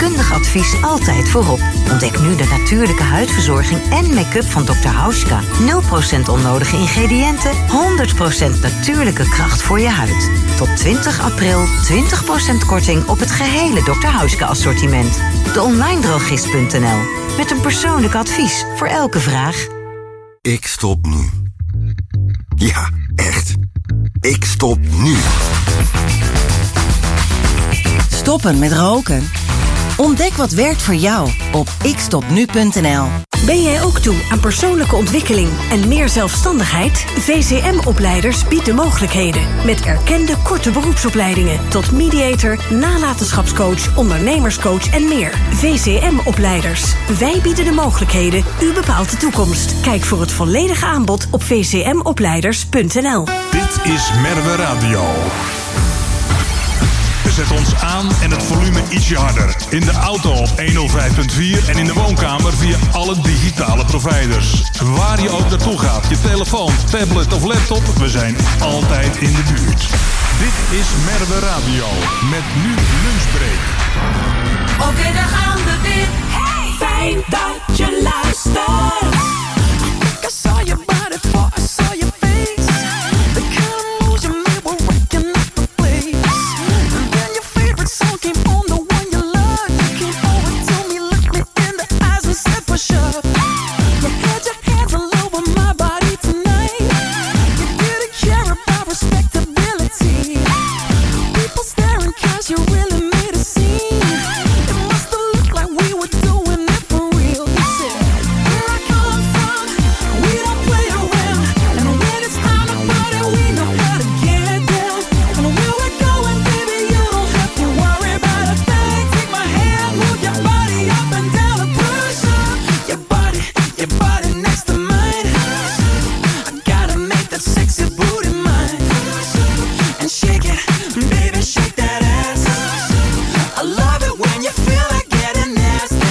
Deskundig advies altijd voorop. Ontdek nu de natuurlijke huidverzorging en make-up van Dr. Hauschka. 0% onnodige ingrediënten, 100% natuurlijke kracht voor je huid. Tot 20 april 20% korting op het gehele Dr. Hauschka assortiment. De onlinedrogist.nl. Met een persoonlijk advies voor elke vraag. Ik stop nu. Ja, echt. Ik stop nu. Stoppen met roken? Ontdek wat werkt voor jou op ikstopnu.nl. Ben jij ook toe aan persoonlijke ontwikkeling en meer zelfstandigheid? VCM-opleiders biedt de mogelijkheden. Met erkende korte beroepsopleidingen tot mediator, nalatenschapscoach, ondernemerscoach en meer. VCM-opleiders. Wij bieden de mogelijkheden. U bepaalt de toekomst. Kijk voor het volledige aanbod op vcmopleiders.nl. Dit is Merwe Radio. Zet ons aan en het volume ietsje harder. In de auto op 105.4 en in de woonkamer via alle digitale providers. Waar je ook naartoe gaat, je telefoon, tablet of laptop, we zijn altijd in de buurt. Dit is Merwe Radio, met nu lunchbreak. Oké, daar gaan we weer. Hey! Fijn dat je luistert. I saw your body before I saw your face. The kind of moves you made were waking up the place. And then your favorite song came on, the one you loved. You came over to me, looked me in the eyes and said push up. You had your hands all over my body tonight. You didn't care about respectability. People staring 'cause you really made a scene. It must have looked like we were doing it for real. You said, where I come from, we don't play around. And when it's time to party, we know how to get down. And where we're going, baby, you don't have to worry about a thing. Take my hand, move your body up and down and push up. Your body next to mine. I gotta make that sexy booty mine. And shake it, baby, shake that ass. I love it when you feel like getting nasty.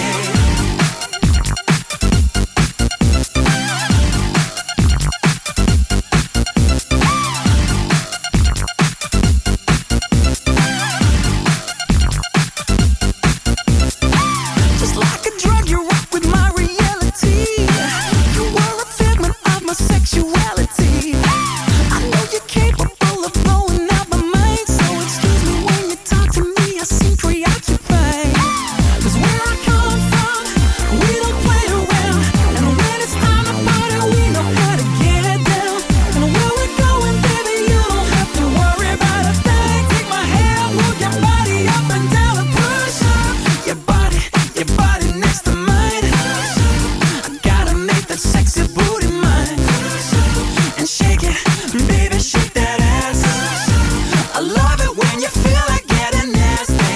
Just like a drug, you rock with my reality. You were a figment of my sexuality. I know you're capable of blowing out my mind. So excuse me when you talk to me, I seem preoccupied. 'Cause where I come from, we don't play around. And when it's time to party, we know how to get down. And where we're going, baby, you don't have to worry about a thing. Take my hand, move your body up and down and push up. Your body next to mine. I gotta make that sexy booty mine. And shake it, baby, shake that ass. I love it when you feel like getting nasty.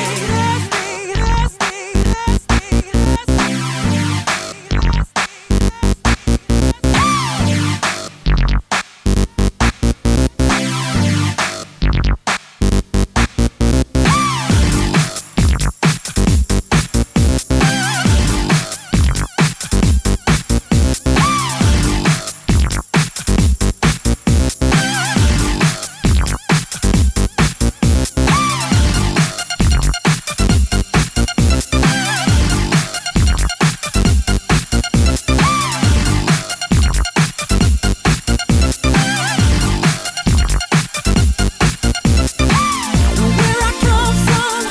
Where I come from,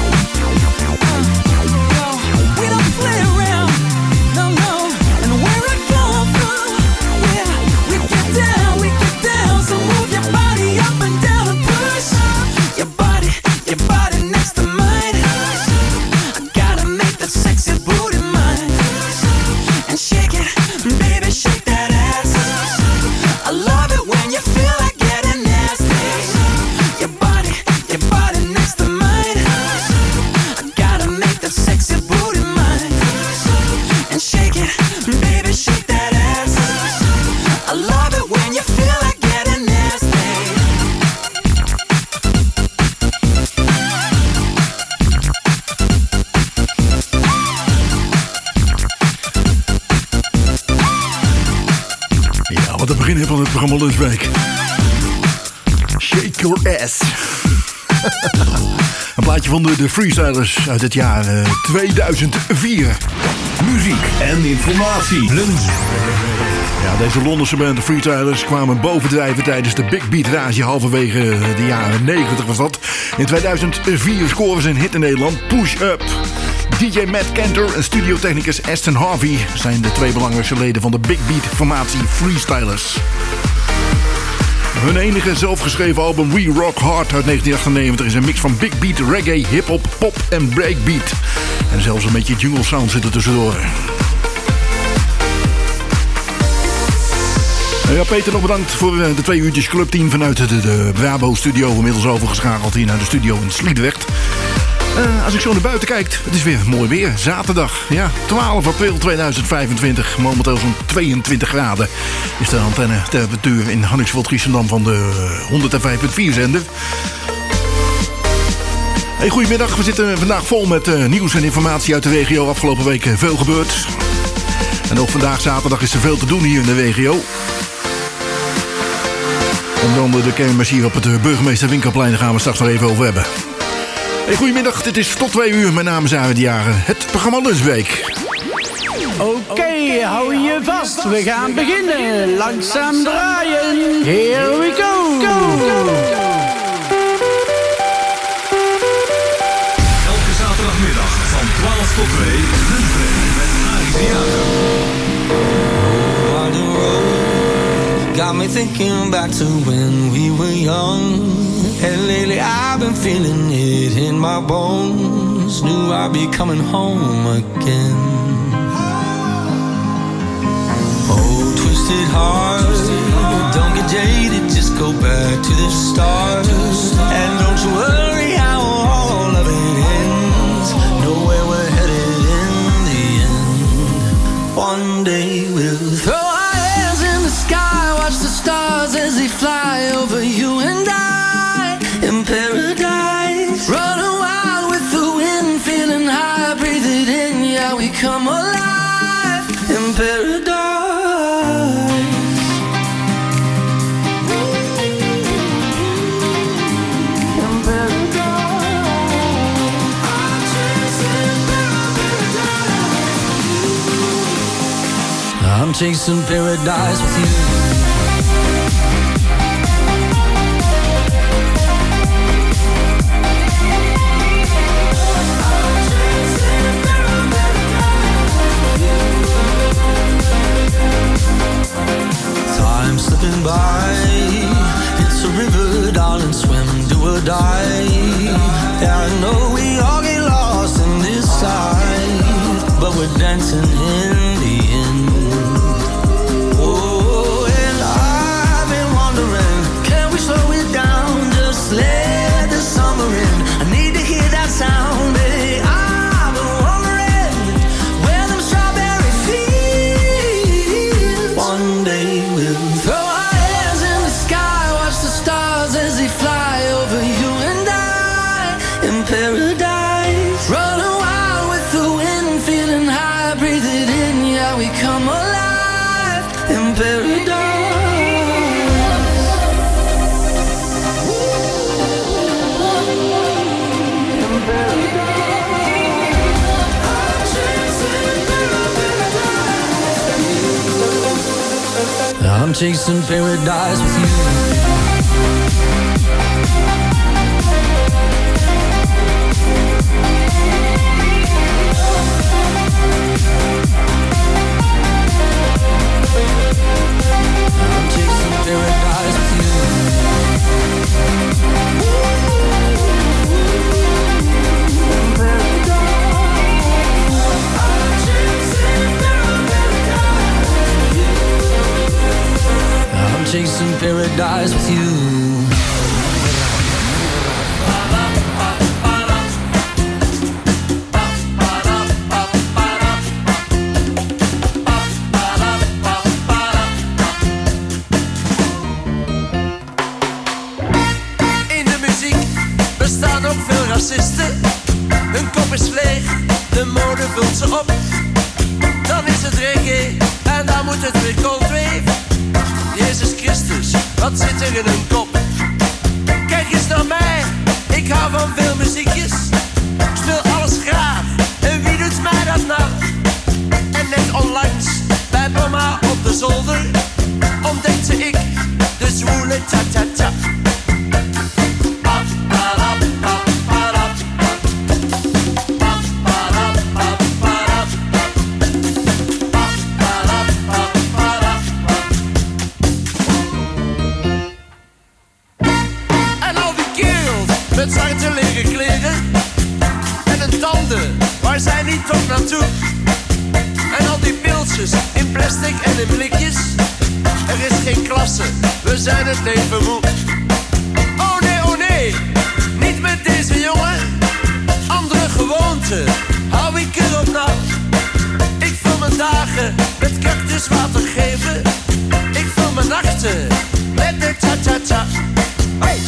we don't play around, no. And where I come from, yeah, we get down. So move your body up and down and push up. Your body next to mine. I gotta make that sexy booty mine. And shake it, baby, shake that ass. I love it when you feel like getting nasty. Your body next to mine. I gotta make that sexy booty mine. And shake it, baby, shake that ass. I love it when you feel like getting nasty. Ja, wat het begin van het programma Lunchbreak. Shake your ass. Een plaatje van de Freestylers uit het jaar 2004. Muziek en informatie. Lunch. Ja, deze Londense band, de Freestylers, kwamen bovendrijven tijdens de Big Beat rage halverwege de jaren 90 was dat. In 2004 scoren ze een hit in Nederland, Push Up. DJ Matt Cantor en studiotechnicus Aston Harvey zijn de twee belangrijkste leden van de Big Beat formatie Freestylers. Hun enige zelfgeschreven album We Rock Hard uit 1998 is een mix van big beat, reggae, hip-hop, pop en breakbeat. En zelfs een beetje jungle sound zit er tussendoor. Ja, Peter, nog bedankt voor de 2 uurtjes clubteam vanuit de Brabo studio. Inmiddels overgeschakeld hier naar de studio in Sliedrecht. Als ik zo naar buiten kijk, het is weer mooi weer. Zaterdag, ja, 12 april 2025. Momenteel zo'n 22 graden is de antenne-temperatuur in Hannigsveld-Giessendam van de 105.4 zender. Hey, goedemiddag, we zitten vandaag vol met nieuws en informatie uit de regio. Afgelopen week veel gebeurd. En ook vandaag zaterdag is er veel te doen hier in de regio. Onder andere de kermis hier op het Burgemeester Winkelplein, daar gaan we straks nog even over hebben. Hey, goedemiddag, dit is tot 2 uur. Mijn naam is Arend de Jager. Het programma Lunchweek. Oké, hou je vast. We gaan beginnen. Langzaam draaien. Here we go. Elke zaterdagmiddag van 12 tot 2. Lunchweek met Arend de Jager. Got me thinking back to when we were young. And lately I've been feeling it in my bones. Knew I'd be coming home again. Oh, twisted heart, don't get jaded, just go back to the start. And don't you worry how all of it ends. Know where we're headed in the end. One day we'll throw our hands in the sky, watch the stars as they fly over you and I. In paradise, running wild with the wind, feeling high, breathe it in, yeah, we come alive. In paradise. In paradise. I'm chasing paradise with you. Slipping by, it's a river, darling, swim, do or die. Yeah, I know we all get lost in this life, but we're dancing in the end. Oh, and I've been wondering, can we slow it down, just let the summer in? I need to hear that sound, baby. I've been wondering where them strawberries feel. One day we'll throw our hands in the sky, watch the stars as they fly over you and I. In paradise, running wild with the wind, feeling high, breathe it in, yeah, we come alive. In paradise. In paradise. I'm chasing paradise with you. I'm chasing paradise with you. I'm chasing paradise with you. In de muziek bestaan ook veel racisten. Hun kop is leeg, de mode vult ze op. Dan is het reggae en dan moet het weer cold wave. Jezus Christus, wat zit er in hun kop? Kijk eens naar mij, ik Ik hou van veel muziekjes, speel alles graag. En wie doet mij dat nou? En net onlangs, bij mama op de zolder, ontdekte ik de zwoele ta-ta-ta. Met zwarte leren kleren en een tanden waar zij niet tot naartoe. En al die pilsjes in plastic en in blikjes. Er is geen klasse, we zijn het leven moe. Oh nee, niet met deze jongen. Andere gewoonten, hou ik erop na. Ik vul mijn dagen met cactuswater geven. Ik vul mijn nachten met de ta-ta-ta. Hey!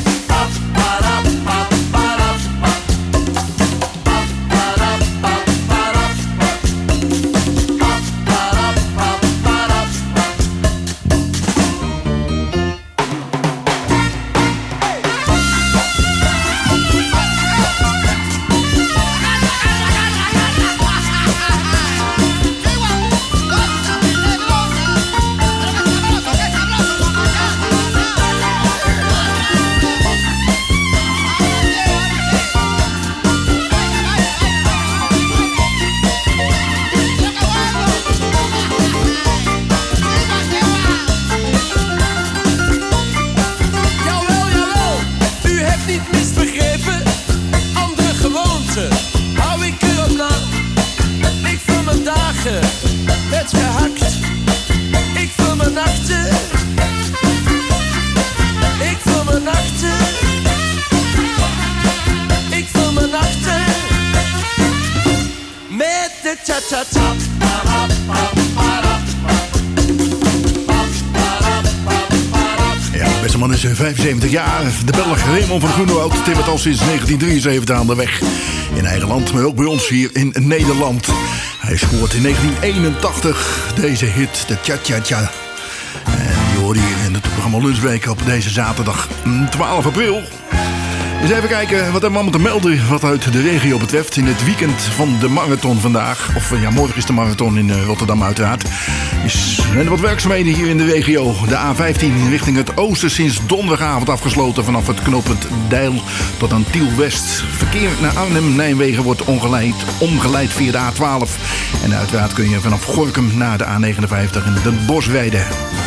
Ja, de beste man is 75 jaar. De Belg Raymond van Groenewoud timmert al sinds 1973 aan de weg. In eigen land, maar ook bij ons hier in Nederland. Hij scoort in 1981 deze hit, de Cha-Cha-Cha. En die hoorde hier in het programma Lunchbreak op deze zaterdag 12 april. Eens even kijken wat hebben we allemaal te melden wat uit de regio betreft. In het weekend van de marathon vandaag. Of ja, morgen is de marathon in Rotterdam uiteraard. Er zijn wat werkzaamheden hier in de regio. De A15 richting het oosten sinds donderdagavond afgesloten. Vanaf het knooppunt Deil tot aan Tiel West. Verkeer naar Arnhem-Nijmegen wordt omgeleid via de A12. En uiteraard kun je vanaf Gorinchem naar de A59 in Den Bosch rijden.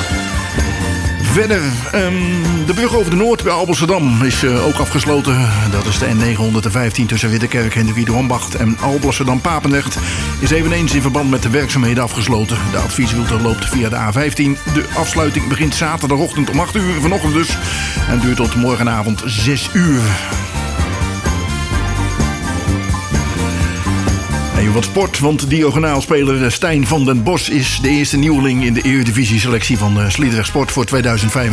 Verder, de brug over de Noord bij Alblasserdam is ook afgesloten. Dat is de N915 tussen Ridderkerk, Hendrik de Ambacht en Alblasserdam-Papendrecht. Is eveneens in verband met de werkzaamheden afgesloten. De adviesroute loopt via de A15. De afsluiting begint zaterdagochtend om 8 uur, vanochtend dus. En duurt tot morgenavond 6 uur. En wat sport, want diagonaalspeler Stijn van den Bos is de eerste nieuweling in de Eredivisie-selectie van Sliedrecht Sport voor 2025-2026.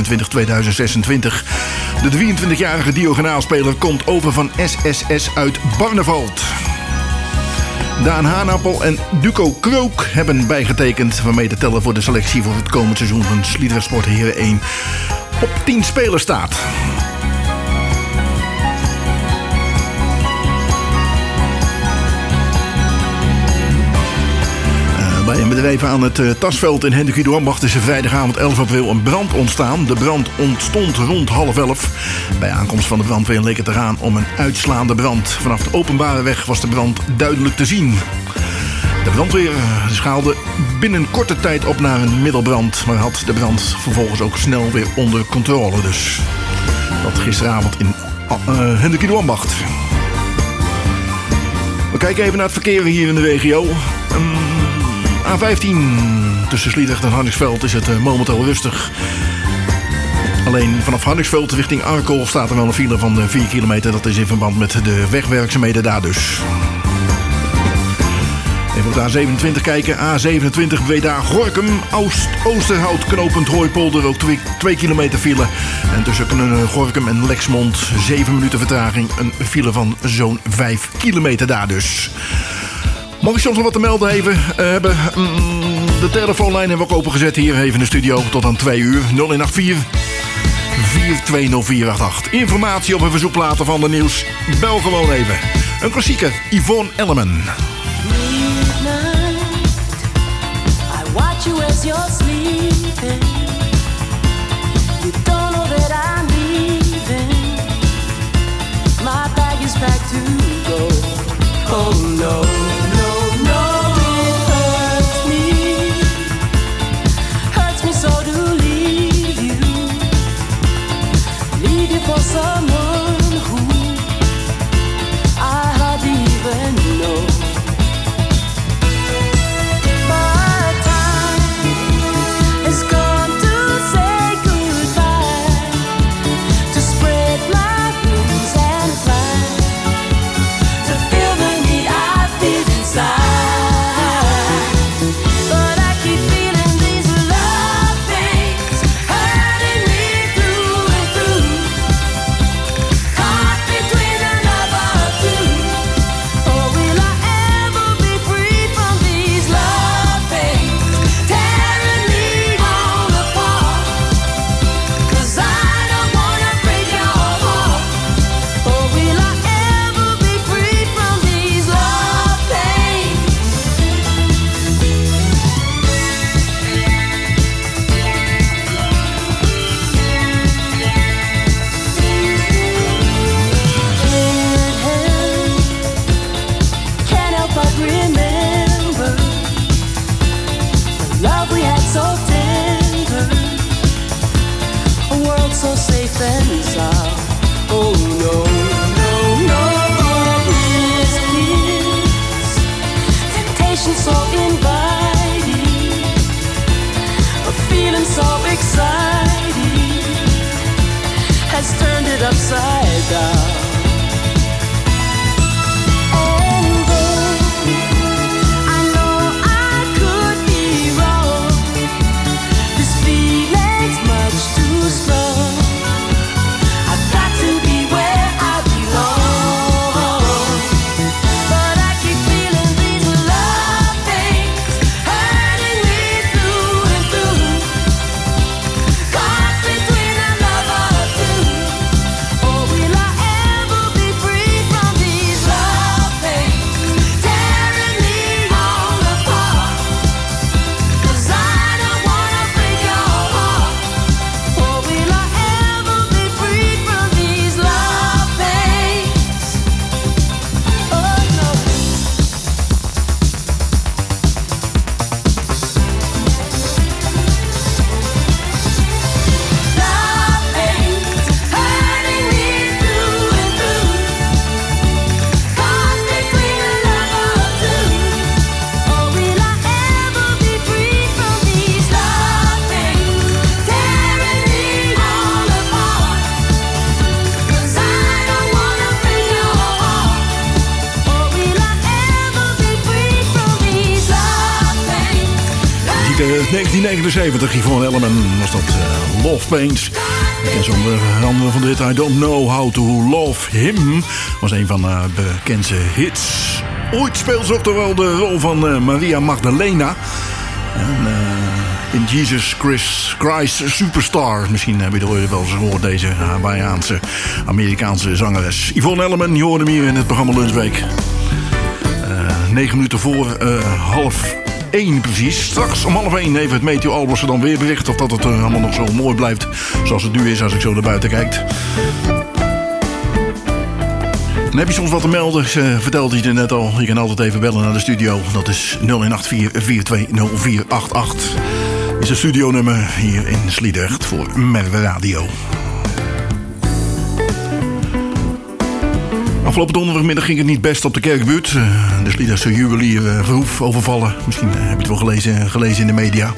De 23-jarige diagonaalspeler komt over van SSS uit Barneveld. Daan Haanappel en Duco Krook hebben bijgetekend, waarmee de teller voor de selectie voor het komend seizoen van Sliedrecht Sport Heren 1 op 10 spelers staat. Bij een bedrijf aan het Tasveld in Hendrik de Ambacht is er vrijdagavond 11 april een brand ontstaan. De brand ontstond rond 10:30. Bij aankomst van de brandweer leek het eraan om een uitslaande brand. Vanaf de openbare weg was de brand duidelijk te zien. De brandweer schaalde binnen korte tijd op naar een middelbrand, maar had de brand vervolgens ook snel weer onder controle. Dus dat gisteravond in Hendrik de Ambacht. We kijken even naar het verkeer hier in de regio. A15 tussen Sliedrecht en Hardingsveld is het momenteel rustig. Alleen vanaf Hardingsveld richting Arkel staat er wel een file van 4 kilometer. Dat is in verband met de wegwerkzaamheden daar dus. Even op de A27 kijken. A27 Breda-Gorinchem, Oosterhout, knooppunt Hooipolder. Ook 2 kilometer file. En tussen Gorinchem en Lexmond 7 minuten vertraging. Een file van zo'n 5 kilometer daar dus. Mag ik soms nog wat te melden hebben? De telefoonlijn hebben we ook opengezet hier even in de studio tot aan 2 uur. 0184 420-488. Informatie op een verzoekplaten van de nieuws. Bel gewoon even. Een klassieker, Yvonne Elliman. I watch you as you're sleeping. You don't know that I'm leaving. My bag is packed to go. Oh no, no, no, it hurts me. Hurts me so to leave you. Leave you for someone who I hardly even know. But time has come to say goodbye, to spread my wings and fly, to feel the need I feel inside. But I keep feeling these love things hurting me through and through. Caught between the love of two. Oh, will I ever be free from these love things tearing me all apart? 'Cause I don't wanna break your heart. Oh, will I ever be free from these love things? Can't help but remember the love we had so tender, a world so safe and sound. Oh no, no, no, this kiss, temptation so inviting, a feeling so exciting, has turned it upside down. And though I know I could be wrong, this feeling's much too strong. I've got to be where I belong. But I keep feeling these love things hurting me through and through. Caught between the love of two. Oh, will I ever be free from these love things tearing me all apart? 'Cause I don't wanna break your heart. Oh, will I ever be free from these love things? Oh no. Love things hurting me through and through. Caught between the love of two. Oh, will I ever be free from these love things tearing me all apart? 'Cause I don't wanna break your heart. Oh, will I ever be free from these love things? Muziek uit 1979, Yvonne Elliman was dat. Love Pains. Ik ken ze onder andere van dit. I Don't Know How to Love Him was een van haar bekendste hits. Ooit speelde ze ook toch wel de rol van Maria Magdalena. En, in Jesus Christ Superstar. Misschien heb je het ooit wel eens gehoord, deze Hawaiiaanse Amerikaanse zangeres. Yvonne Elliman, je hoorde hem hier in het programma Lunchweek. 9 minuten voor 12:30 precies. Straks om 12:30 heeft het Meteo Albers dan weer bericht of dat het allemaal nog zo mooi blijft zoals het nu is als ik zo naar buiten kijk. Dan heb je soms wat te melden, vertelde je het net al. Je kan altijd even bellen naar de studio. Dat is 0184-420-488. Is het studionummer hier in Sliedrecht voor Merwe Radio. Afgelopen donderdagmiddag ging het niet best op de Kerkbuurt. De Sliedrechtse juwelier Verhoef overvallen. Misschien heb je het wel gelezen in de media.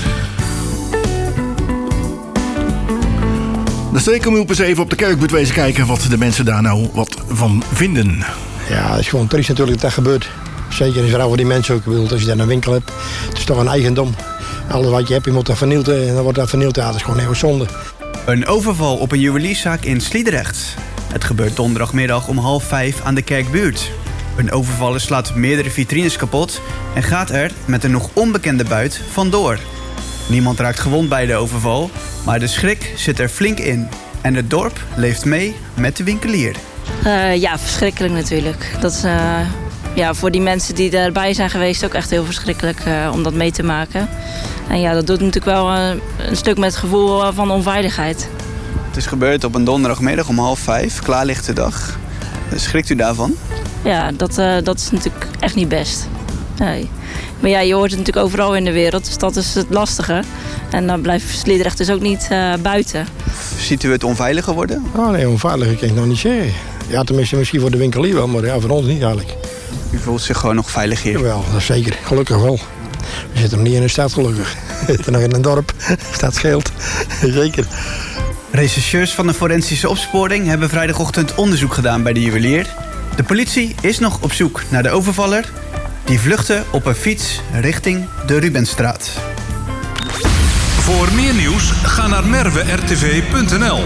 Dan steken we op eens even op de Kerkbuurt wezen kijken wat de mensen daar nou wat van vinden. Ja, het is gewoon triest natuurlijk dat dat gebeurt. Zeker in vooral voor die mensen ook. Als je daar een winkel hebt, het is toch een eigendom. Alles wat je hebt, je moet dat vernield en dan wordt dat vernield. Ja, dat is gewoon heel zonde. Een overval op een juwelierszaak in Sliedrecht. Het gebeurt donderdagmiddag om 4:30 aan de Kerkbuurt. Een overvaller slaat meerdere vitrines kapot en gaat er met een nog onbekende buit vandoor. Niemand raakt gewond bij de overval, maar de schrik zit er flink in. En het dorp leeft mee met de winkelier. Ja, verschrikkelijk natuurlijk. Dat is voor die mensen die erbij zijn geweest ook echt heel verschrikkelijk om dat mee te maken. En ja, dat doet natuurlijk wel een stuk met het gevoel van onveiligheid. Het is gebeurd op een donderdagmiddag om 4:30, klaarlichte dag. Schrikt u daarvan? Ja, dat is natuurlijk echt niet best. Nee. Maar ja, je hoort het natuurlijk overal in de wereld, dus dat is het lastige. En dan blijft Sliedrecht dus ook niet buiten. Ziet u het onveiliger worden? Oh nee, onveiliger kan ik nog niet zeggen. Ja, tenminste misschien voor de winkelier wel, maar ja, voor ons niet eigenlijk. U voelt zich gewoon nog veilig hier? Jawel, dat is zeker. Gelukkig wel. We zitten nog niet in een stad, gelukkig. We zitten nog in een dorp. Dat scheelt. Zeker. Rechercheurs van de forensische opsporing hebben vrijdagochtend onderzoek gedaan bij de juwelier. De politie is nog op zoek naar de overvaller. Die vluchtte op een fiets richting de Rubenstraat. Voor meer nieuws ga naar merwertv.nl.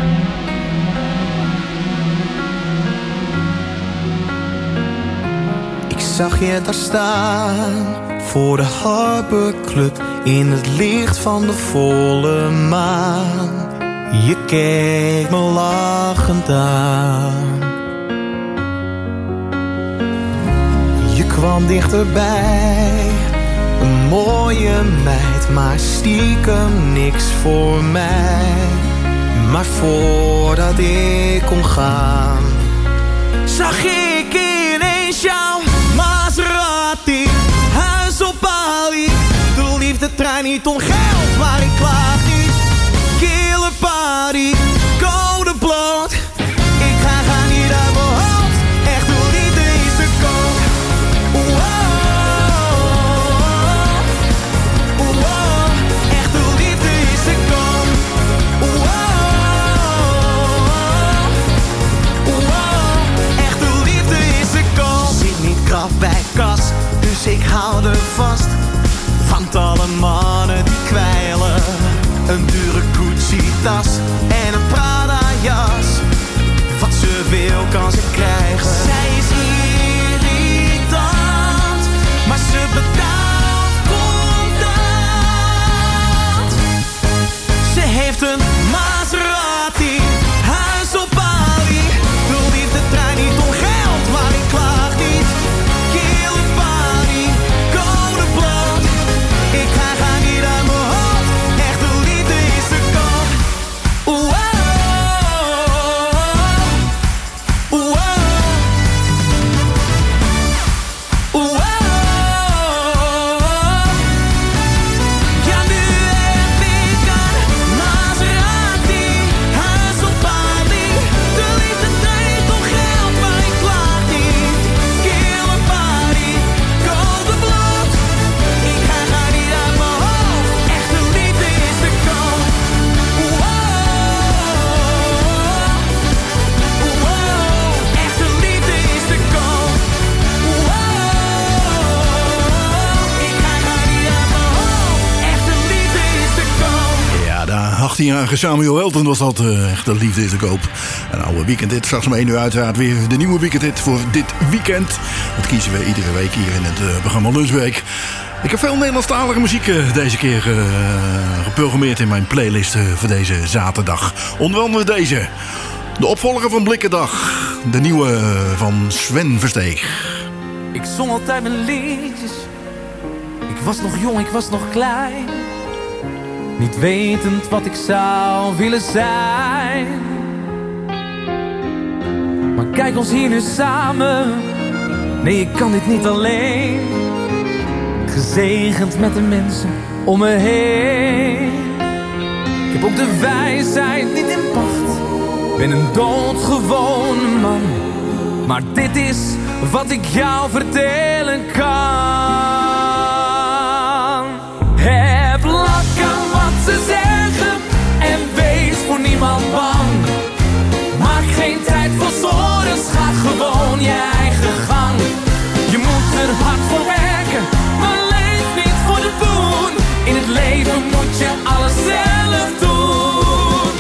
Ik zag je daar staan voor de Harbor Club in het licht van de volle maan. Je keek me lachend aan. Je kwam dichterbij, een mooie meid, maar stiekem niks voor mij. Maar voordat ik kon gaan, zag ik ineens jouw Maserati, huis op Bali. De liefdetrein niet om geld, maar ik klaag niet. Killer party, code bloot. Ik ga niet uit mijn hoofd, echt de liefde is te koop. Echt de liefde is te koop. Echt de liefde is te koop. Zit niet krap bij kas, dus ik hou er vast. Want alle mannen die kwijlen, een dure Gucci-tas en een Prada-jas. Wat ze wil kan ze krijgen. Zij is irritant, maar ze betaalt contant. Ze heeft een Maserati, huis op Bali. De liefdetrein niet om geld, maar ik klaag niet. Killer party, code bloot. Ik ga niet uit mijn hoofd, echt de liefde is te koop. Ja, nu heb ik een Maserati, huis op Bali. De liefdetrein niet om geld, maar ik klaag niet. Killer party, code bloot. Ik ga niet uit mijn hoofd, echt de liefde is te koop. Echt de liefde is te koop. Ik ga niet uit mijn hoofd, echt de liefde is te koop. Ja, de 18-jarige Samuel Welton was dat. Echt de liefde is te koop. Een oude weekendhit. Straks om 1 uur uiteraard weer de nieuwe weekendhit voor dit weekend. Dat kiezen we iedere week hier in het programma Lunchweek. Ik heb veel Nederlandstalige muziek deze keer geprogrammeerd in mijn playlist voor deze zaterdag. Onder andere deze. De opvolger van Blikkendag. De nieuwe van Sven Versteeg. Ik zong altijd mijn liedjes. Ik was nog jong, ik was nog klein. Niet wetend wat ik zou willen zijn. Maar kijk ons hier nu samen. Nee, ik kan dit niet alleen. Gezegend met de mensen om me heen. Ik heb ook de wijsheid niet in pacht. Ben een doodgewone man. Maar dit is wat ik jou vertellen kan. Heb lak aan wat ze zeggen en wees voor niemand bang. Maak geen tijd voor zorgen, ga gewoon je eigen gang. Je moet er hard voor werken, maar leef niet voor de poen. In het leven moet je alles zelf doen.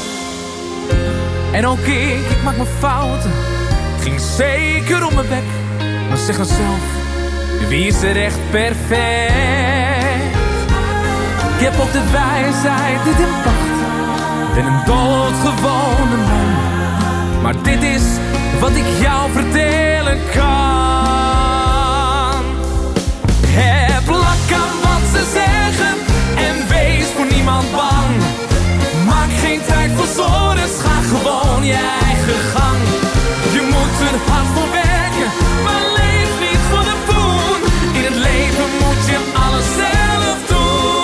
En ook ik maak mijn fouten. Ging zeker om mijn bek, maar zeg nou zelf, wie is er echt perfect? Ik heb ook de wijsheid niet in pacht. Ben een doodgewone man. Maar dit is wat ik jou vertellen kan. Heb lak aan wat ze zeggen en wees voor niemand bang. Maak geen tijd voor zorgen, ga gewoon je eigen gang. Je moet er hard voor werken, maar leef niet voor de poen. In het leven moet je alles zelf doen.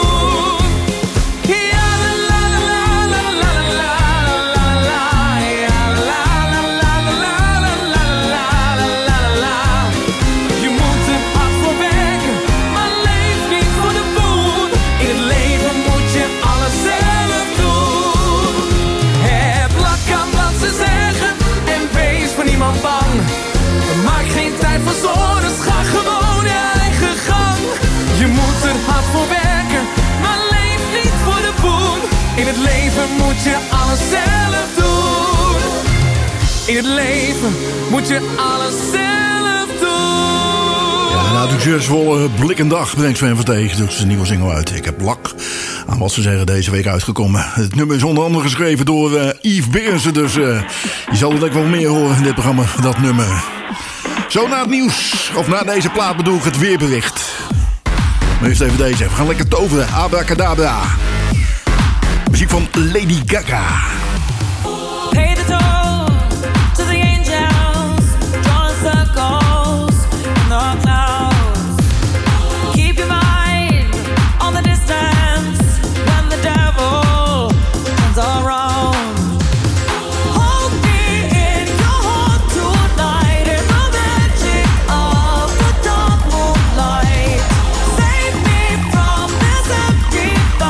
Ja, la la la la la la la la. Ja, la la la la la la la la. Je moet er hard voor werken, maar leef niet voor de poen. In het leven moet je alles zelf doen. Heb lak aan wat ze zeggen en wees voor niemand bang. Maak geen tijd voor zorgen, ga gewoon je eigen gang. Je moet er hard voor werken, maar leef niet voor de poen. In het leven moet je alles zelf doen. In het leven moet je alles zelf doen. Ja, nou, de succesvolle Blikkende Dag brengt Sven Versteeg dus een nieuwe single uit. Ik heb lak aan wat ze zeggen deze week uitgekomen. Het nummer is onder andere geschreven door Yves Beersen. Dus je zal er wel meer horen in dit programma, dat nummer. Zo na het nieuws, of na deze plaat bedoel ik het weerbericht. Maar eerst even deze. We gaan lekker toveren. Abracadabra. Muziek van Lady Gaga. Pay the toll to the angels, drawing circles in the clouds. Keep your mind on the distance when the devil turns around. Hold me in your heart tonight in the magic of the dark moonlight. Save me from this empty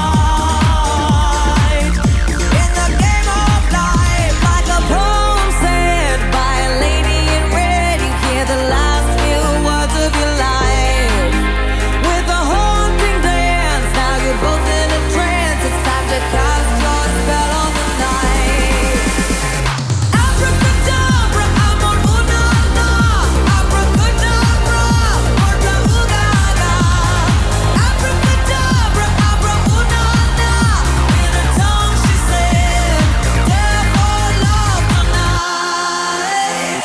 fight. In the game of life, like a poem said by a lady in red, you hear the last few words of your life. With a haunting dance, now you're both in a trance. It's time to cast your spell on the night. Abracadabra, amor, una, na. Abracadabra, orca, ugaga. Abracadabra, abra, una, na. In her tongue she said, therefore love tonight.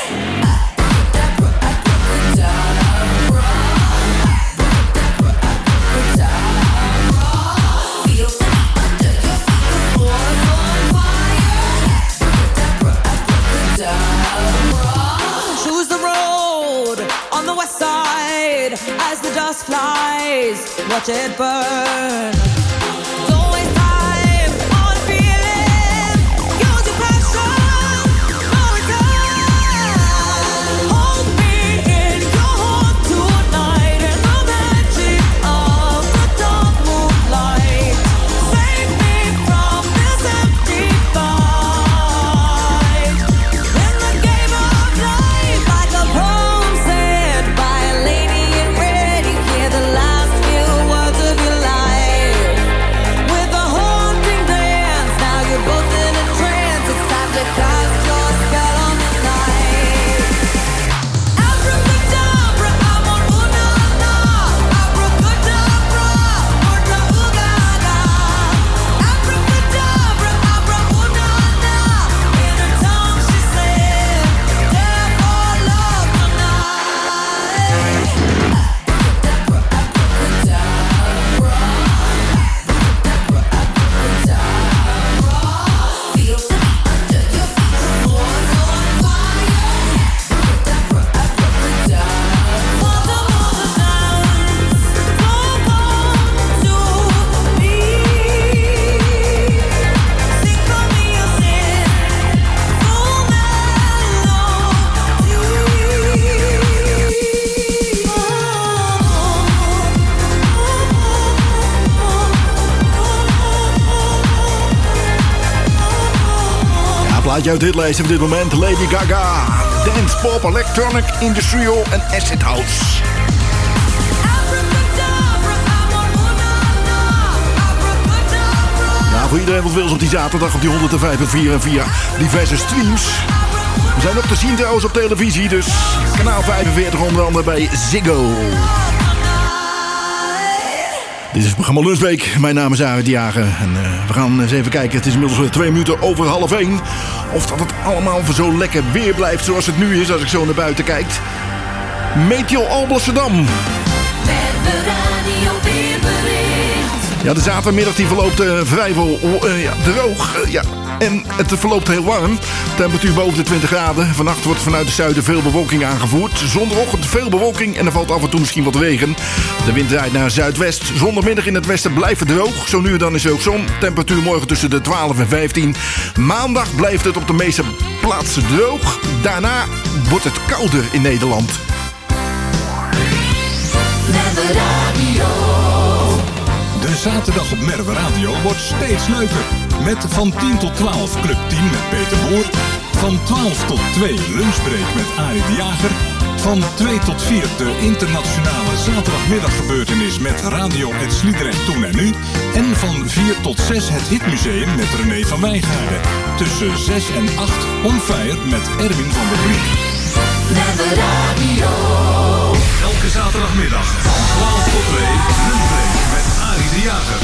Choose the road on the west side as the dust flies. Watch it burn. Don't waste time on feeling. Use your passion. No return. Hold me in your heart tonight in the magic of the dark moonlight. Save me from this empty fight. In the game of life, like a poem said by a lady in red, you hear the last few words of your life. With a haunting dance, now you're both in a trance. It's time to cast your spell on the night. Abracadabra, amor, una, na. Abracadabra, orca, ugaga. Abracadabra, abra, una, na. In her tongue she said, therefore love tonight. Ja, plaatje uit dit lijst op dit moment. Lady Gaga. Dance, pop, electronic, industrial en acid house. Ja, voor iedereen wat wils op die zaterdag op die 105.4 en via diverse streams. We zijn ook te zien trouwens op televisie, dus kanaal 45 onder andere bij Ziggo. Dit is het programma Lunchbreak. Mijn naam is Arend de Jager. En we gaan eens even kijken. Het is inmiddels 2 minuten over 12:30. Of dat het allemaal zo lekker weer blijft zoals het nu is als ik zo naar buiten kijk. Meteo Alblasserdam. Ja, de zaterdagmiddag die verloopt vrijwel droog. En het verloopt heel warm. Temperatuur boven de 20 graden. Vannacht wordt vanuit het zuiden veel bewolking aangevoerd. Zondagochtend veel bewolking en er valt af en toe misschien wat regen. De wind draait naar zuidwest. Zondagmiddag in het westen blijft het droog. Zo nu en dan is er ook zon. Temperatuur morgen tussen de 12 en 15. Maandag blijft het op de meeste plaatsen droog. Daarna wordt het kouder in Nederland. De zaterdag op Merwe Radio wordt steeds leuker. Met van 10 tot 12 Club 10 met Peter Boer. Van 12 tot 2 Lunchbreak met Arie de Jager. Van 2 tot 4 de internationale zaterdagmiddaggebeurtenis met Radio Het Sliedrecht Toen en Nu. En van 4 tot 6 het Hitmuseum met René van Wijngaarden. Tussen 6 en 8 On Fire met Erwin van der Vliet. Merwe Radio. Elke zaterdagmiddag van 12 tot 2 Lunchbreak met Arie de Jager.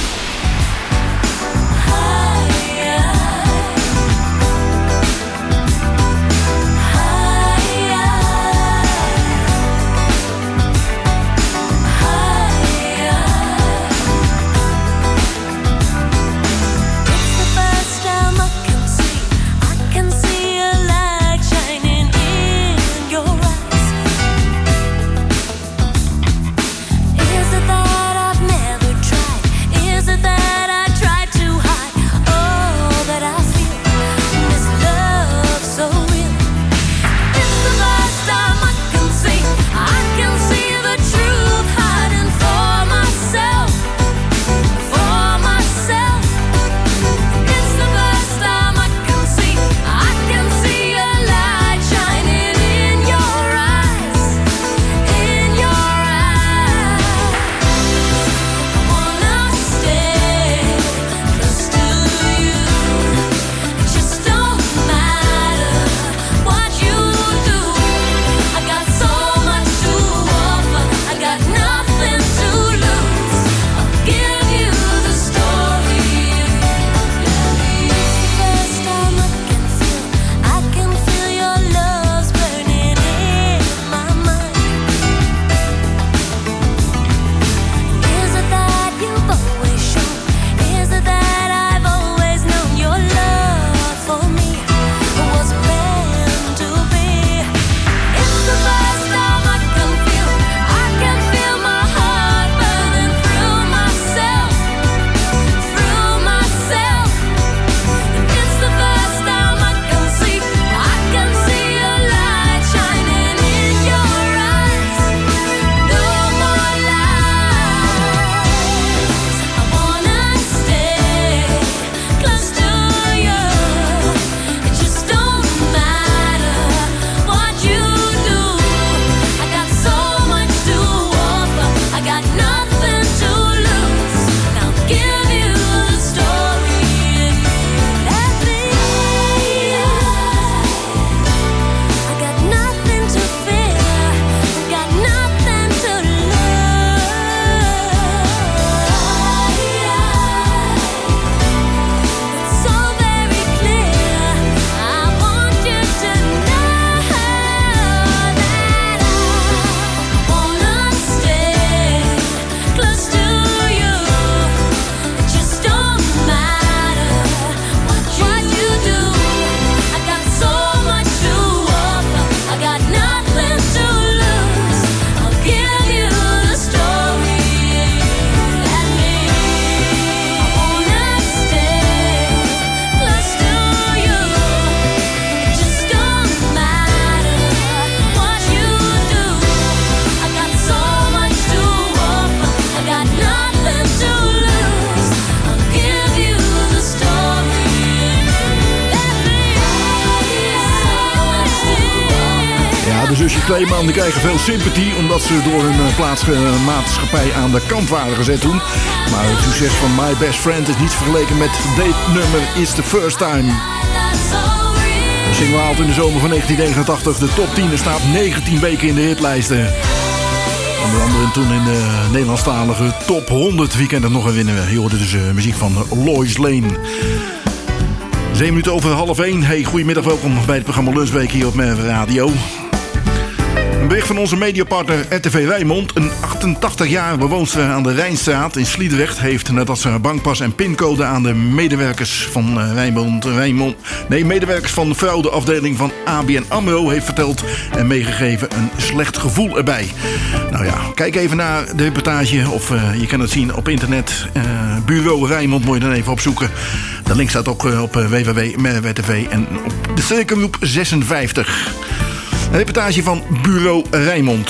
Kleeman, die krijgen veel sympathie omdat ze door hun plaatsmaatschappij aan de kant waren gezet toen. Maar het succes van My Best Friend is niet vergeleken met dit nummer It's the First Time. De single haalt in de zomer van 1989 de top 10 en staat 19 weken in de hitlijsten. Onder andere toen in Nederlandstalige top 100. Wie kent het nog een winnen? Je hoorde dus muziek van Lois Lane. 7 minuten over 12:30. Hey, goedemiddag, welkom bij het programma Lunchweek hier op Merwe Radio. Een bericht van onze mediapartner RTV Rijnmond. Een 88-jarige bewoonster aan de Rijnstraat in Sliedrecht heeft, nadat ze haar bankpas en pincode aan de medewerkers van medewerkers van de fraudeafdeling van ABN AMRO heeft verteld en meegegeven, een slecht gevoel erbij. Nou ja, kijk even naar de reportage of je kan het zien op internet. Bureau Rijnmond moet je dan even opzoeken. De link staat ook op www.merwe.tv en op de Cirkelgroep 56. Een reportage van Bureau Rijnmond.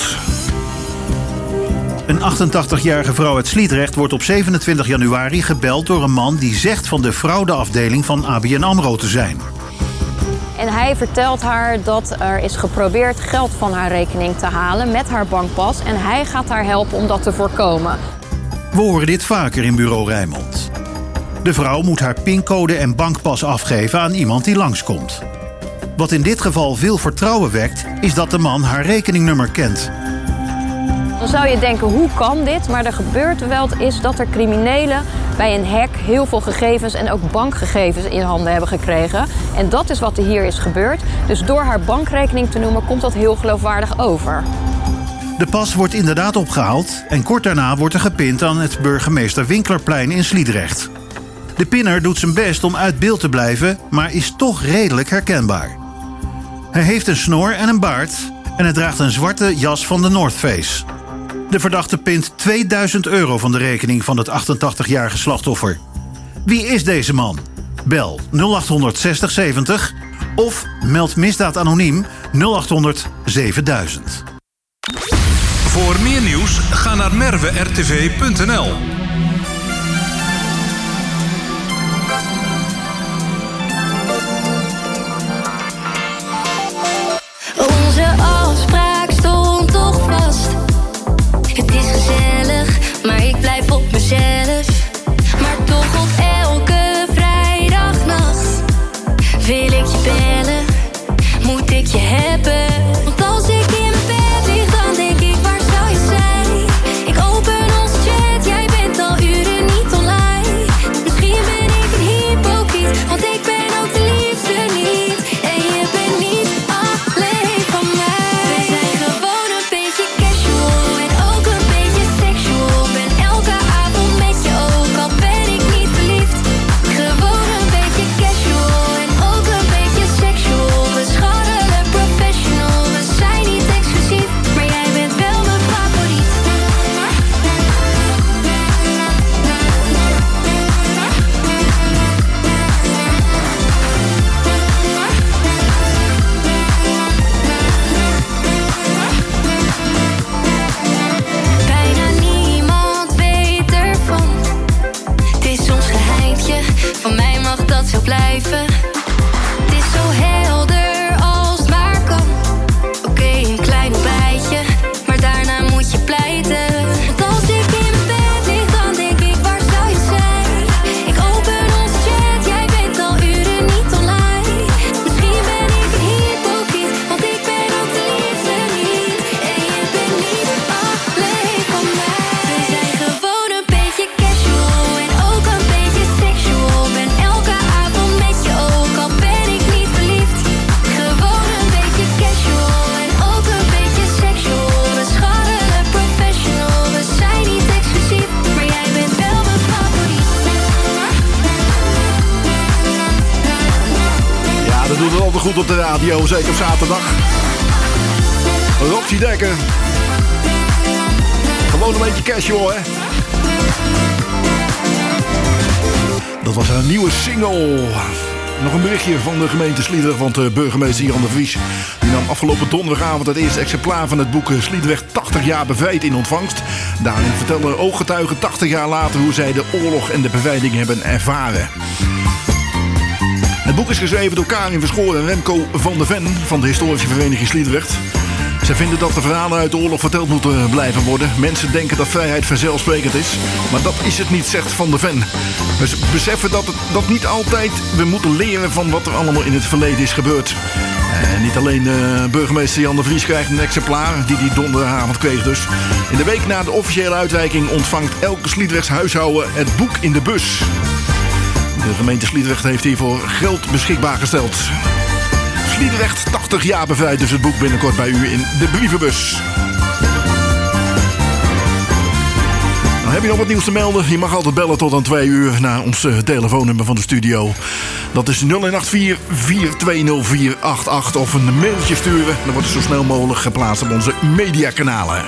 Een 88-jarige vrouw uit Sliedrecht wordt op 27 januari gebeld door een man die zegt van de fraudeafdeling van ABN AMRO te zijn. En hij vertelt haar dat er is geprobeerd geld van haar rekening te halen met haar bankpas. En hij gaat haar helpen om dat te voorkomen. We horen dit vaker in Bureau Rijnmond. De vrouw moet haar pincode en bankpas afgeven aan iemand die langskomt. Wat in dit geval veel vertrouwen wekt, is dat de man haar rekeningnummer kent. Dan zou je denken, hoe kan dit? Maar er gebeurt wel is dat er criminelen bij een hack heel veel gegevens en ook bankgegevens in handen hebben gekregen. En dat is wat er hier is gebeurd. Dus door haar bankrekening te noemen, komt dat heel geloofwaardig over. De pas wordt inderdaad opgehaald en kort daarna wordt er gepind aan het Burgemeester Winklerplein in Sliedrecht. De pinner doet zijn best om uit beeld te blijven, maar is toch redelijk herkenbaar. Hij heeft een snor en een baard en hij draagt een zwarte jas van de North Face. De verdachte pint €2000 van de rekening van het 88-jarige slachtoffer. Wie is deze man? Bel 0800 60 70 of meld misdaad anoniem 0800 7000. Voor meer nieuws ga naar merwertv.nl. Onze afspraak stond toch vast. Het is gezellig, maar ik blijf op mezelf. Maar toch op elke vrijdagnacht wil ik je bellen, moet ik je hebben. Want als ik in mijn bed lig, dan denk ik, waar zou je zijn? Ik open onze chat, jij bent al uren niet online. Misschien ben ik een hypocriet, want ik ben ook de liefste niet. En je bent niet alleen van mij. We zijn gewoon een beetje casual en ook een beetje sexual. Ben elke avond met je, ook al ben ik niet verliefd. Gewoon een beetje casual en ook een beetje sexual. We scharrelen professional, we zijn niet exclusief, maar jij bent wel mijn favoriet. Bijna niemand weet ervan. Het is ons geheimtje, van mij mag dat zo blijven. Het is zo helder als het maar kan. Oké, een klein ontbijtje, maar daarna moet je pleiten. Want als ik in mijn bed lig, dan denk ik, waar zou je zijn? Ik open onze chat, jij bent al uren niet online. Misschien ben ik een hypocriet, want ik ben ook de liefste niet. En je bent niet alleen van mij. We zijn gewoon een beetje casual en ook een beetje sexual. Ben elke avond met je, ook al ben ik niet verliefd. Gewoon een beetje casual en ook een beetje sexual. We scharrelen professional, we zijn niet exclusief, maar jij bent wel mijn favoriet. Ja, dat doet het altijd goed op de radio, zeker op zaterdag. Roxy Dekker. Gewoon een beetje casual, hè? Dat was een nieuwe single. Nog een berichtje van de gemeente Sliedrecht, want burgemeester Jan de Vries die nam afgelopen donderdagavond het eerste exemplaar van het boek Sliedrecht 80 jaar bevrijd in ontvangst. Daarin vertellen ooggetuigen 80 jaar later hoe zij de oorlog en de bevrijding hebben ervaren. Het boek is geschreven door Karin Verschoor en Remco van der Ven van de historische vereniging Sliedrecht. Ze vinden dat de verhalen uit de oorlog verteld moeten blijven worden. Mensen denken dat vrijheid vanzelfsprekend is. Maar dat is het niet, zegt Van der Ven. We beseffen dat niet altijd we moeten leren van wat er allemaal in het verleden is gebeurd. En niet alleen burgemeester Jan de Vries krijgt een exemplaar, die donderdagavond kreeg dus. In de week na de officiële uitreiking ontvangt elke Sliedrechts huishouden het boek in de bus. De gemeente Sliedrecht heeft hiervoor geld beschikbaar gesteld. Sliedrecht 80 jaar bevrijd, dus het boek binnenkort bij u in de brievenbus. Nou, heb je nog wat nieuws te melden? Je mag altijd bellen tot aan 2 uur naar ons telefoonnummer van de studio. Dat is 0184 420488 of een mailtje sturen. Dan wordt het zo snel mogelijk geplaatst op onze mediakanalen.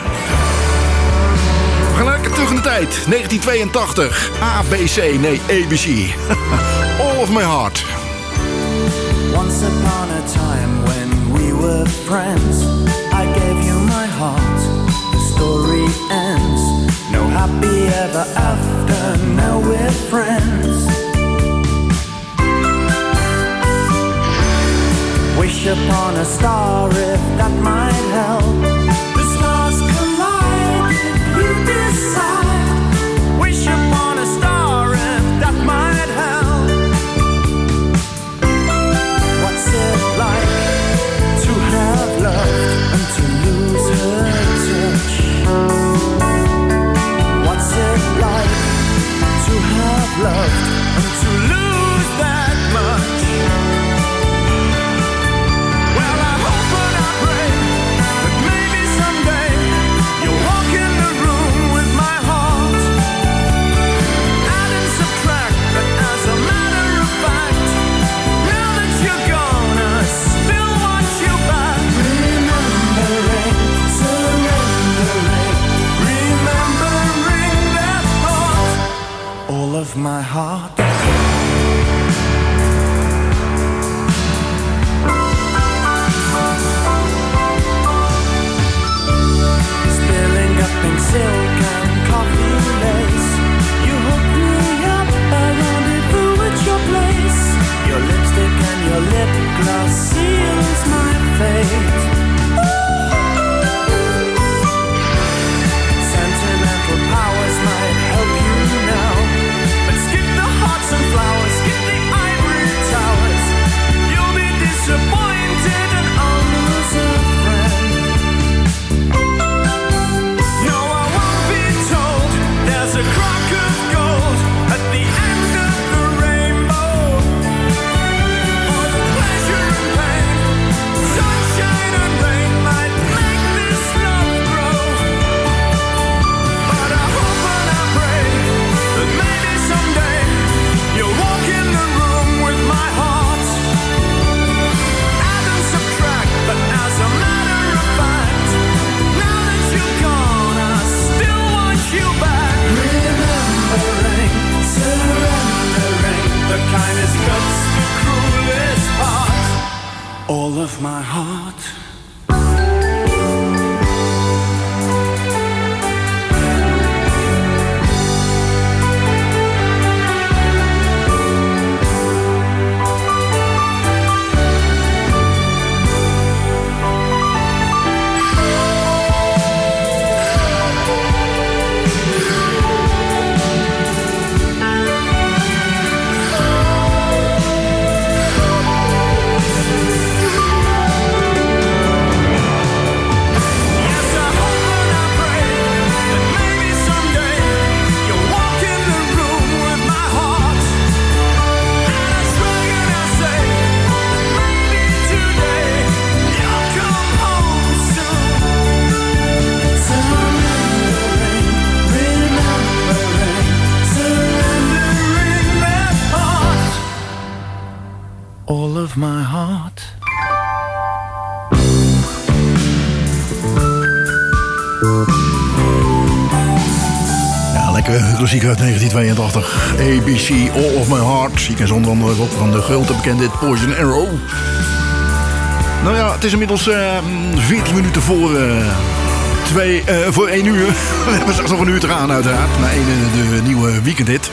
We gaan lekker terug in de tijd. 1982. ABC, nee ABC. All of my heart. Once upon a time when we were friends, I gave you my heart, the story ends. No happy ever after, now we're friends. Wish upon a star if that might help. The stars collide if you decide. Wish upon a star if that might help. What's it like to have loved and to lose her touch? What's it like to have loved and to lose that much? Well, I hope and I pray that maybe someday you'll walk in the room with my heart. Add and subtract, but as a matter of fact, now that you're gone, I still want you back. Remembering, surrendering, remembering that heart, all of my heart. Spilling up in silk and coffee lace, you hooked me up, I rendezvous at your place. Your lipstick and your lip gloss seals my fate. Sentimental powers might help you now, but skip the hearts and flowers, skip the ivory towers. You'll be disappointed and I'll lose a friend. No, I won't be told there's a crock of gold at the end of the rainbow. For the pleasure and pain, sunshine and rain might make this love grow. But I hope and I pray that maybe someday you'll walk in the room with my heart. Add and subtract, but as a matter of fact, now that you're gone, I still want you back. Remembering, surrendering, the kindest guts, the cruelest heart, all of my heart. Yes, I hope and I pray that maybe someday you'll walk in the room with my heart. And I swear and I say that maybe today you'll come home soon. Surrendering, remembering, surrendering that heart, all of my heart. Ja, lekkere klassiek uit 1982. ABC, All of My Heart. Je kent ze onder andere ook van de grote bekende Poison Arrow. Nou ja, het is inmiddels 14 minuten voor 1 uur. We hebben straks nog een uur te gaan uiteraard. Na de nieuwe weekendhit.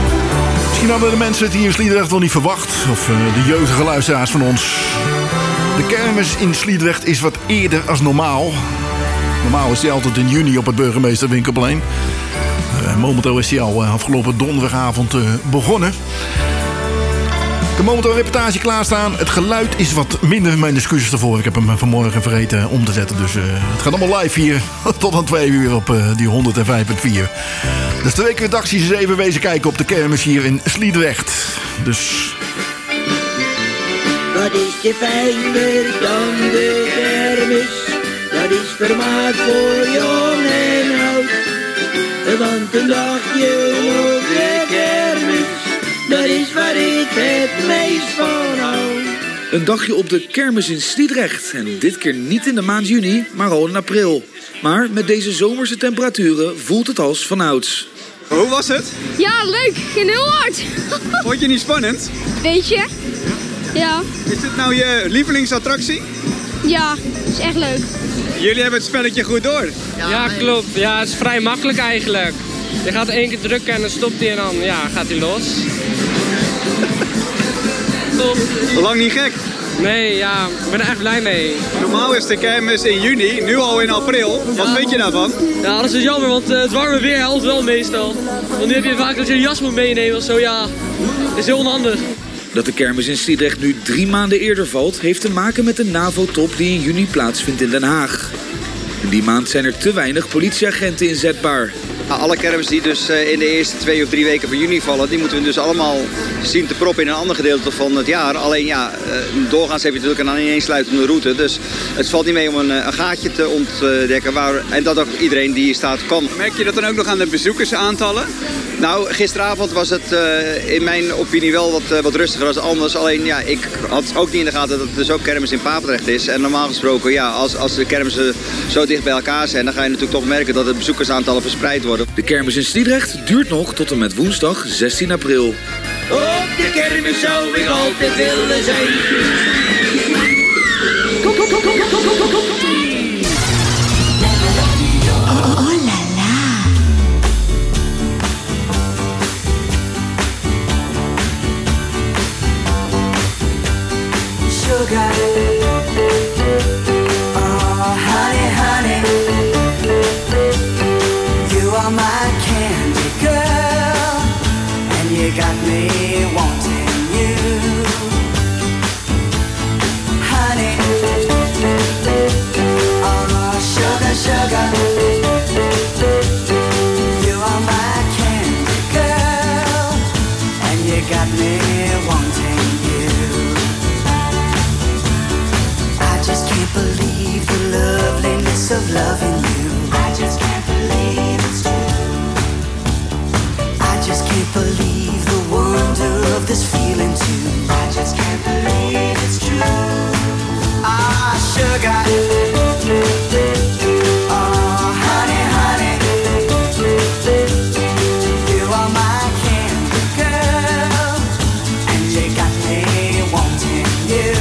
Misschien hadden de mensen het hier in Sliedrecht wel niet verwacht. Of de jeugdige luisteraars van ons. De kermis in Sliedrecht is wat eerder als normaal. Normaal is die altijd in juni op het Burgemeester Winkelplein. Momenteel is die al afgelopen donderdagavond begonnen. Ik heb momenteel een reportage klaarstaan. Het geluid is wat minder. Mijn excuses ervoor. Ik heb hem vanmorgen vergeten om te zetten. Dus het gaat allemaal live hier. Tot aan 2 uur op die 105.4. Dus de weekredactie is even wezen kijken op de kermis hier in Sliedrecht. Dus... Wat is je fijner dan de kermis? Dat is vermaakt voor jong en oud. Want een dagje op de kermis, dat is waar ik het meest van hou. Een dagje op de kermis in Sliedrecht. En dit keer niet in de maand juni, maar al in april. Maar met deze zomerse temperaturen voelt het als vanouds. Hoe was het? Ja, leuk. Ging heel hard. Vond je niet spannend? Weet je? Ja. Is dit nou je lievelingsattractie? Ja, is echt leuk. Jullie hebben het spelletje goed door. Ja, klopt. Ja, het is vrij makkelijk eigenlijk. Je gaat 1 keer drukken en dan stopt hij en dan gaat hij los. Top. Lang niet gek? Nee, ja, ik ben er echt blij mee. Normaal is de kermis in juni, nu al in april. Wat vind je daarvan? Ja, dat is jammer, want het warme weer helpt wel meestal. Want nu heb je vaak dat je een jas moet meenemen of zo, ja. Dat is heel onhandig. Dat de kermis in Sliedrecht nu 3 maanden eerder valt, heeft te maken met de NAVO-top die in juni plaatsvindt in Den Haag. In die maand zijn er te weinig politieagenten inzetbaar. Alle kermis die dus in de eerste 2 of 3 weken van juni vallen, die moeten we dus allemaal zien te proppen in een ander gedeelte van het jaar. Alleen ja, doorgaans heb je natuurlijk een ineensluitende route. Dus het valt niet mee om een gaatje te ontdekken en dat ook iedereen die hier staat kan. Merk je dat dan ook nog aan de bezoekersaantallen? Nou, gisteravond was het in mijn opinie wel wat rustiger dan anders. Alleen ja, ik had ook niet in de gaten dat het dus ook kermis in Papendrecht is. En normaal gesproken, ja, als de kermissen zo dicht bij elkaar zijn, dan ga je natuurlijk toch merken dat de bezoekersaantallen verspreid worden. De kermis in Sliedrecht duurt nog tot en met woensdag 16 april. Op de kermis zou ik altijd willen zijn. Oh la la. Sugar. Oh honey, honey. You are my candy girl, and you got me wanting you, honey. Oh sugar, sugar. You are my candy girl, and you got me wanting you. I just can't believe the loveliness of loving you. I just can't believe it's true. I just can't believe the wonder of this feeling too. I just can't believe it's true. Ah, sugar. Oh, honey, honey. You are my candy girl, and you got me wanting you.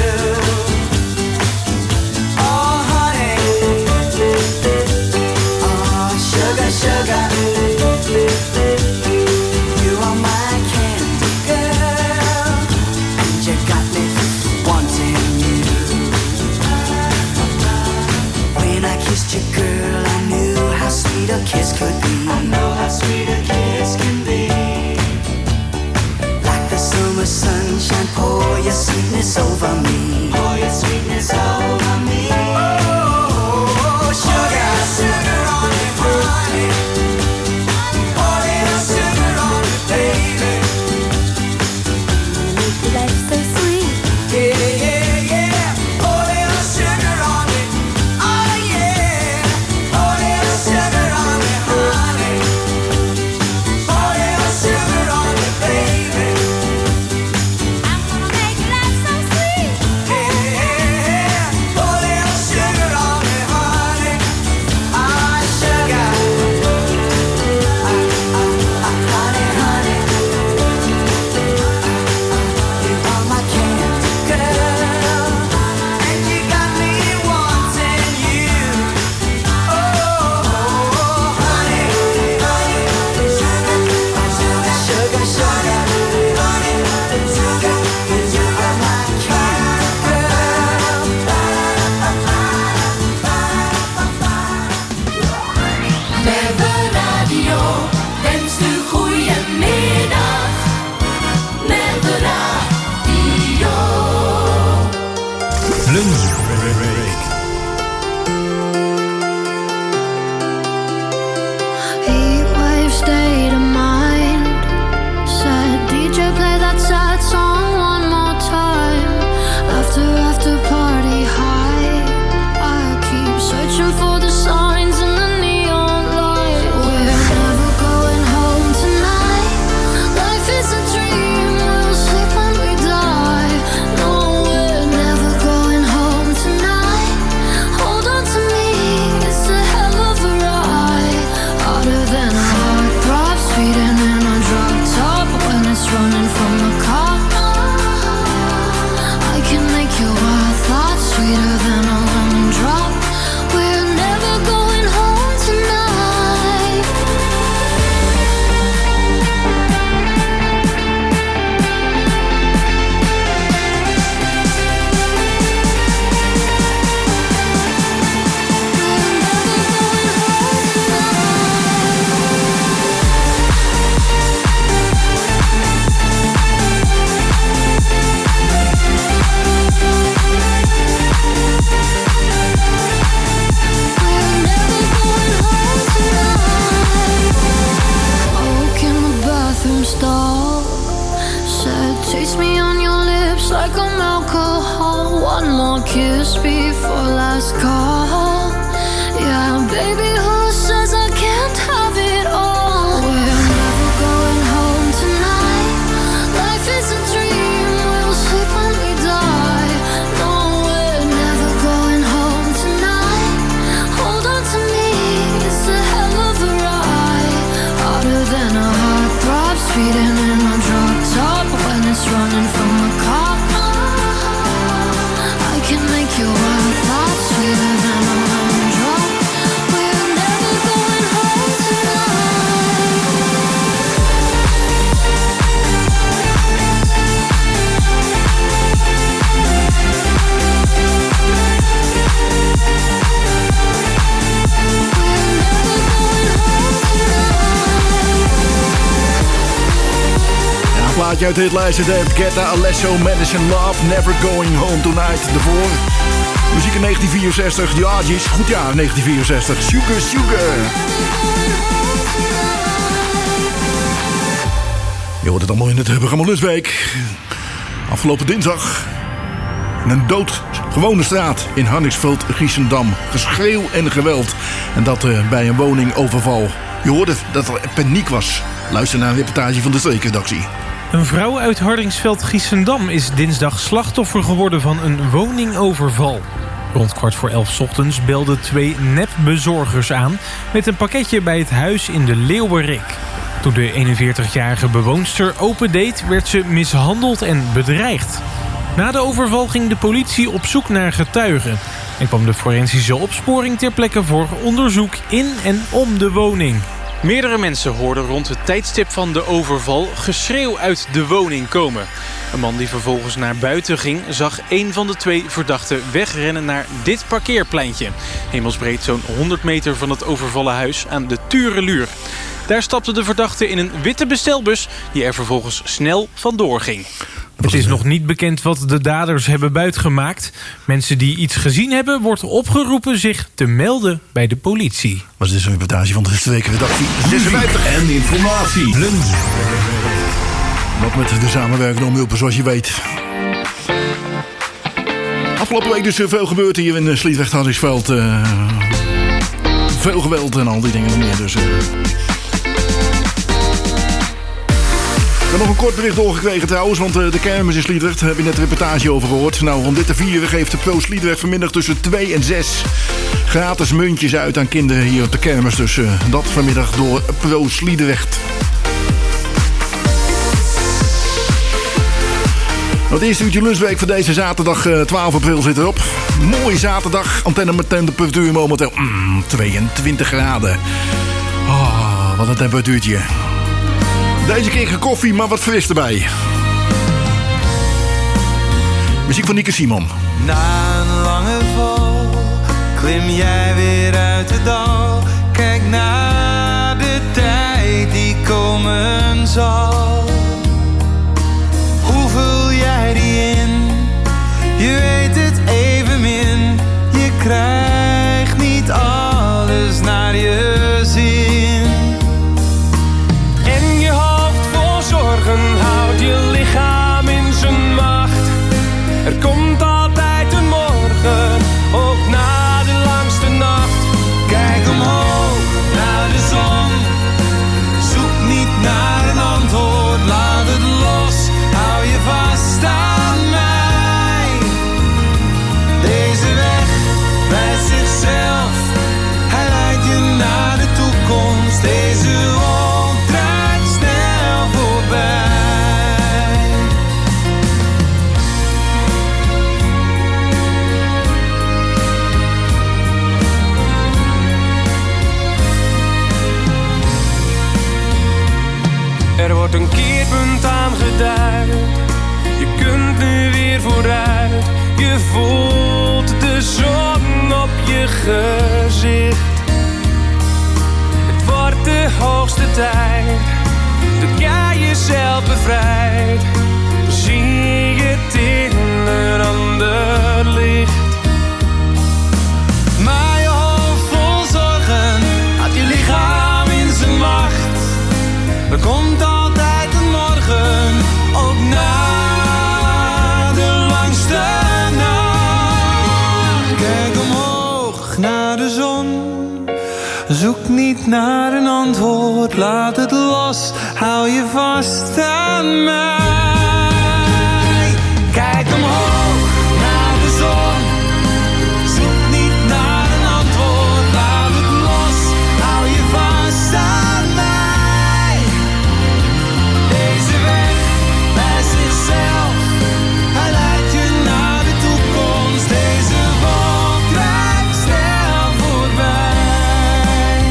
Oh, honey. Oh, sugar, sugar. You are my candy girl, and you got me wanting you. When I kissed you, girl, I knew how sweet a kiss could be. I know how sweet a kiss can be. Like the summer sunshine, pour your sweetness over me. Pour your sweetness over me. Oh, sugar, sugar, honey, honey. like I'm alcohol. One more kiss before last call. Yeah, baby, who says I can't have it all? We're never going home tonight. Life is a dream, we'll sleep when we die. No, we're never going home tonight. Hold on to me, it's a hell of a ride. Harder than a heartthrob, speeding in a drop top. When it's running from a cop, I can make your world thought sweeter than a lemon drop. We're never going home tonight. Ja, een plaatje uit de hitlijst. David Guetta, Alesso, Madison Love, Never Going Home Tonight. Daarvoor muziek in 1964. The Argies, goed jaar 1964. Sugar, Sugar. Je hoort het allemaal in het programma Lustweek. Afgelopen dinsdag in een doodgewone straat in Harningsveld, Giessendam. Geschreeuw en geweld. En dat bij een woningoverval. Je hoorde dat er paniek was. Luister naar een reportage van de streekredactie. Een vrouw uit Hardingsveld Giessendam is dinsdag slachtoffer geworden van een woningoverval. Rond 11:15 ochtends belden 2 nepbezorgers aan met een pakketje bij het huis in de Leeuwerik. Toen de 41-jarige bewoonster opendeed, werd ze mishandeld en bedreigd. Na de overval ging de politie op zoek naar getuigen en kwam de forensische opsporing ter plekke voor onderzoek in en om de woning. Meerdere mensen hoorden rond het tijdstip van de overval geschreeuw uit de woning komen. Een man die vervolgens naar buiten ging, zag een van de 2 verdachten wegrennen naar dit parkeerpleintje. Hemelsbreed zo'n 100 meter van het overvallen huis aan de Tureluur. Daar stapte de verdachte in een witte bestelbus die er vervolgens snel vandoor ging. Het is nog niet bekend wat de daders hebben buitgemaakt. Mensen die iets gezien hebben, wordt opgeroepen zich te melden bij de politie. Was dit een reportage van de streekredactie? En informatie. Lunch. Wat met de samenwerkende omhulpen, zoals je weet. Afgelopen week dus veel gebeurd hier in Sliedrecht, Hardingsveld. Veel geweld en al die dingen meer. Dus, Ik heb nog een kort bericht doorgekregen trouwens, want de kermis in Sliedrecht, daar heb je net een reportage over gehoord. Nou, om dit te vieren geeft de Pro Sliedrecht vanmiddag tussen 2 en 6 gratis muntjes uit aan kinderen hier op de kermis. Dus dat vanmiddag door Pro Sliedrecht. Het eerste uurtje lunchweek van deze zaterdag 12 april zit erop. Mooie zaterdag, antenne met temperatuur momenteel 22 graden. Oh, wat een temperatuurtje. Deze keer geen koffie, maar wat fris erbij. Muziek van Nieke Simon. Na een lange val klim jij weer uit het dal. Kijk naar de tijd die komen zal. Hoe vul jij die in? Je weet het evenmin. Je krijgt niet alles naar je zin. En je hoofd vol zorgen houdt je lichaam in zijn macht. Er komt altijd een morgen, ook na de langste nacht. Kijk omhoog naar de zon. Zoek niet naar een antwoord, laat het los. Hou je vast aan mij. Deze weg wijst zichzelf. Hij leidt je naar de toekomst. Deze rol draait snel voorbij. Er wordt een keerpunt aangeduid. Je kunt nu weer vooruit. Je voelt de zon op je gezicht. Het wordt de hoogste tijd dat jij jezelf bevrijdt. Zie je het in een ander licht. Maar je hoofd vol zorgen had je lichaam in zijn macht. Er komt altijd een morgen, ook na de Zoek niet naar een antwoord, laat het los. Hou je vast aan mij. Kijk omhoog naar de zon. Zoek niet naar een antwoord, laat het los. Hou je vast aan mij. Deze weg bij zichzelf, hij leidt je naar de toekomst. Deze wolk drijft snel voorbij.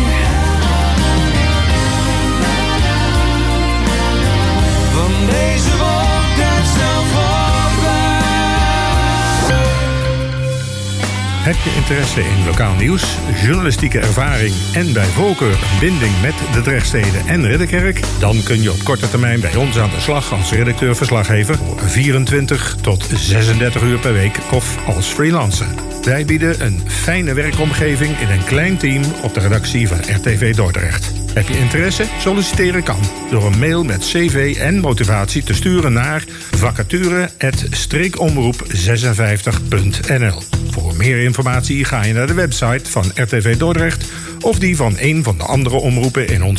Van deze wolk drijft snel voorbij. Heb je interesse in lokaal nieuws, journalistieke ervaring en bij voorkeur een binding met de Drechtsteden en Ridderkerk? Dan kun je op korte termijn bij ons aan de slag als redacteur-verslaggever 24 tot 36 uur per week of als freelancer. Wij bieden een fijne werkomgeving in een klein team op de redactie van RTV Dordrecht. Heb je interesse? Solliciteren kan door een mail met cv en motivatie te sturen naar vacature@streekomroep56.nl. Voor meer informatie ga je naar de website van RTV Dordrecht of die van een van de andere omroepen in ons